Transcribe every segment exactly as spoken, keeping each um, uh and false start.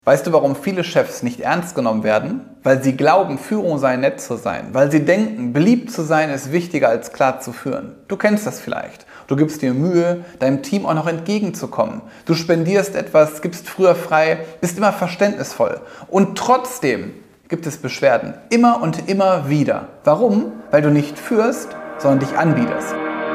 Weißt du, warum viele Chefs nicht ernst genommen werden? Weil sie glauben, Führung sei nett zu sein. Weil sie denken, beliebt zu sein ist wichtiger als klar zu führen. Du kennst das vielleicht. Du gibst dir Mühe, deinem Team auch noch entgegenzukommen. Du spendierst etwas, gibst früher frei, bist immer verständnisvoll. Und trotzdem gibt es Beschwerden. Immer und immer wieder. Warum? Weil du nicht führst, sondern dich anbiederst.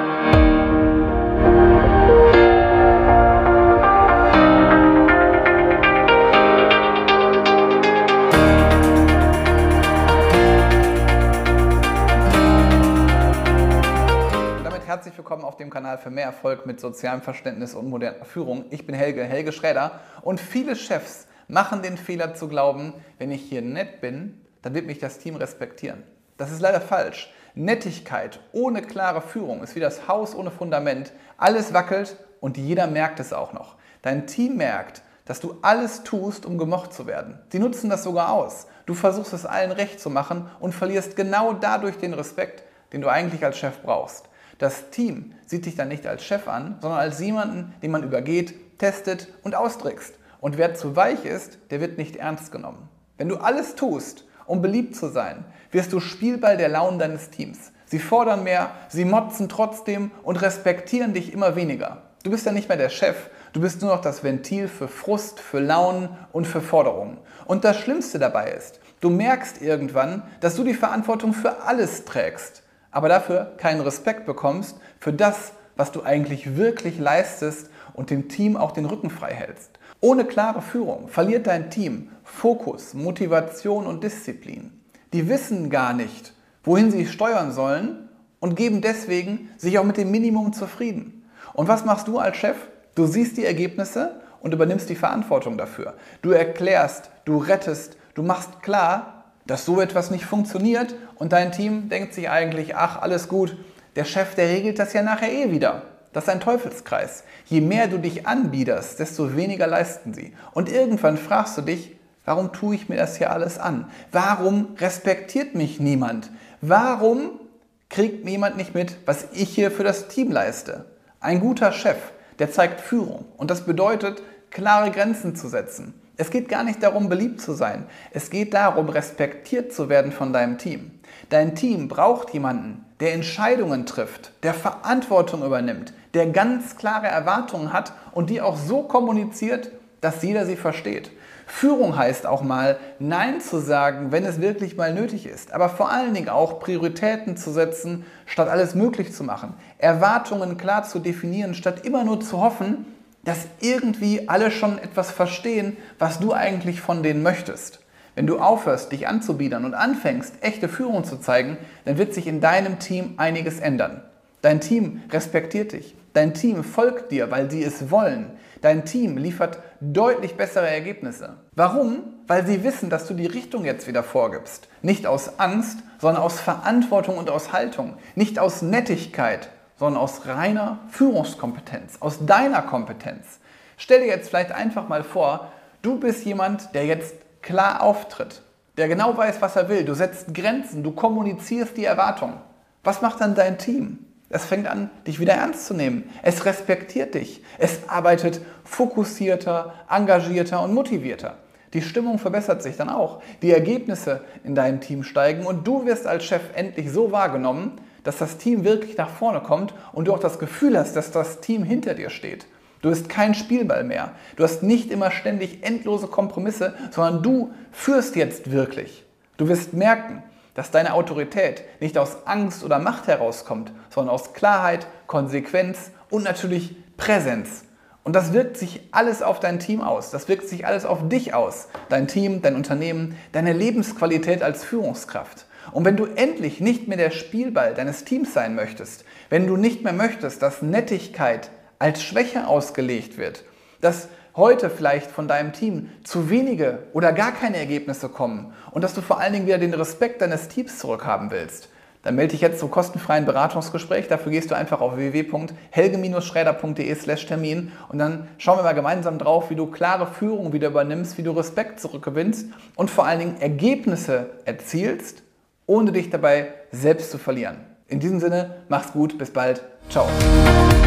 Herzlich willkommen auf dem Kanal für mehr Erfolg mit sozialem Verständnis und moderner Führung. Ich bin Helge, Helge Schräder, und viele Chefs machen den Fehler zu glauben, wenn ich hier nett bin, dann wird mich das Team respektieren. Das ist leider falsch. Nettigkeit ohne klare Führung ist wie das Haus ohne Fundament. Alles wackelt und jeder merkt es auch noch. Dein Team merkt, dass du alles tust, um gemocht zu werden. Sie nutzen das sogar aus. Du versuchst es allen recht zu machen und verlierst genau dadurch den Respekt, den du eigentlich als Chef brauchst. Das Team sieht dich dann nicht als Chef an, sondern als jemanden, den man übergeht, testet und austrickst. Und wer zu weich ist, der wird nicht ernst genommen. Wenn du alles tust, um beliebt zu sein, wirst du Spielball der Launen deines Teams. Sie fordern mehr, sie motzen trotzdem und respektieren dich immer weniger. Du bist dann nicht mehr der Chef, du bist nur noch das Ventil für Frust, für Launen und für Forderungen. Und das Schlimmste dabei ist, du merkst irgendwann, dass du die Verantwortung für alles trägst, aber dafür keinen Respekt bekommst für das, was du eigentlich wirklich leistest und dem Team auch den Rücken frei hältst. Ohne klare Führung verliert dein Team Fokus, Motivation und Disziplin. Die wissen gar nicht, wohin sie steuern sollen und geben deswegen sich auch mit dem Minimum zufrieden. Und was machst du als Chef? Du siehst die Ergebnisse und übernimmst die Verantwortung dafür. Du erklärst, du rettest, du machst klar, dass so etwas nicht funktioniert, und dein Team denkt sich eigentlich, ach, alles gut, der Chef, der regelt das ja nachher eh wieder. Das ist ein Teufelskreis. Je mehr du dich anbiederst, desto weniger leisten sie. Und irgendwann fragst du dich, warum tue ich mir das hier alles an? Warum respektiert mich niemand? Warum kriegt jemand nicht mit, was ich hier für das Team leiste? Ein guter Chef, der zeigt Führung, und das bedeutet, klare Grenzen zu setzen. Es geht gar nicht darum, beliebt zu sein. Es geht darum, respektiert zu werden von deinem Team. Dein Team braucht jemanden, der Entscheidungen trifft, der Verantwortung übernimmt, der ganz klare Erwartungen hat und die auch so kommuniziert, dass jeder sie versteht. Führung heißt auch mal, Nein zu sagen, wenn es wirklich mal nötig ist, aber vor allen Dingen auch Prioritäten zu setzen, statt alles möglich zu machen. Erwartungen klar zu definieren, statt immer nur zu hoffen, dass irgendwie alle schon etwas verstehen, was du eigentlich von denen möchtest. Wenn du aufhörst, dich anzubiedern und anfängst, echte Führung zu zeigen, dann wird sich in deinem Team einiges ändern. Dein Team respektiert dich. Dein Team folgt dir, weil sie es wollen. Dein Team liefert deutlich bessere Ergebnisse. Warum? Weil sie wissen, dass du die Richtung jetzt wieder vorgibst. Nicht aus Angst, sondern aus Verantwortung und aus Haltung. Nicht aus Nettigkeit, sondern aus reiner Führungskompetenz, aus deiner Kompetenz. Stell dir jetzt vielleicht einfach mal vor, du bist jemand, der jetzt klar auftritt, der genau weiß, was er will. Du setzt Grenzen, du kommunizierst die Erwartungen. Was macht dann dein Team? Es fängt an, dich wieder ernst zu nehmen. Es respektiert dich. Es arbeitet fokussierter, engagierter und motivierter. Die Stimmung verbessert sich dann auch. Die Ergebnisse in deinem Team steigen und du wirst als Chef endlich so wahrgenommen, dass das Team wirklich nach vorne kommt und du auch das Gefühl hast, dass das Team hinter dir steht. Du bist kein Spielball mehr. Du hast nicht immer ständig endlose Kompromisse, sondern du führst jetzt wirklich. Du wirst merken, dass deine Autorität nicht aus Angst oder Macht herauskommt, sondern aus Klarheit, Konsequenz und natürlich Präsenz. Und das wirkt sich alles auf dein Team aus. Das wirkt sich alles auf dich aus. Dein Team, dein Unternehmen, deine Lebensqualität als Führungskraft. Und wenn du endlich nicht mehr der Spielball deines Teams sein möchtest, wenn du nicht mehr möchtest, dass Nettigkeit als Schwäche ausgelegt wird, dass heute vielleicht von deinem Team zu wenige oder gar keine Ergebnisse kommen und dass du vor allen Dingen wieder den Respekt deines Teams zurückhaben willst, dann melde dich jetzt zum kostenfreien Beratungsgespräch. Dafür gehst du einfach auf w w w punkt helge schräder punkt de slash Termin und dann schauen wir mal gemeinsam drauf, wie du klare Führung wieder übernimmst, wie du Respekt zurückgewinnst und vor allen Dingen Ergebnisse erzielst, ohne dich dabei selbst zu verlieren. In diesem Sinne, mach's gut, bis bald, ciao.